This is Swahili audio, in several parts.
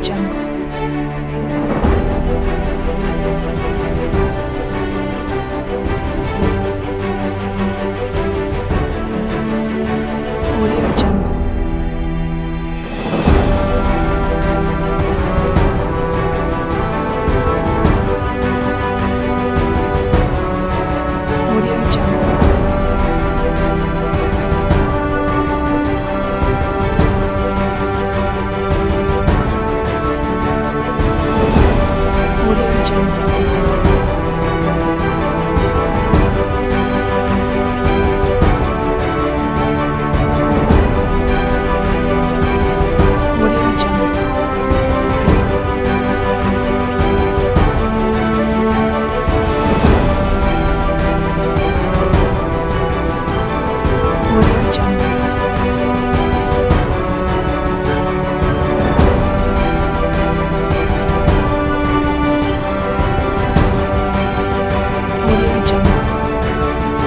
Jungle. Audio Jungle. Audio Jungle. Audio Jungle. Audio Jungle. Audio Jungle. Audio Jungle.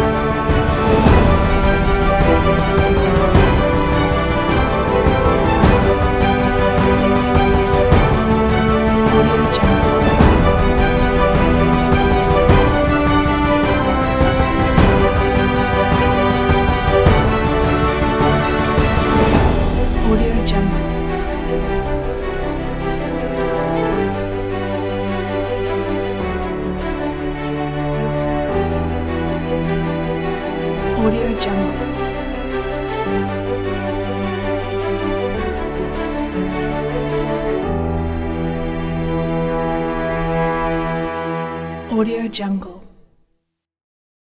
Audio Jungle. Audio Jungle. Audio Jungle. Audio Jungle.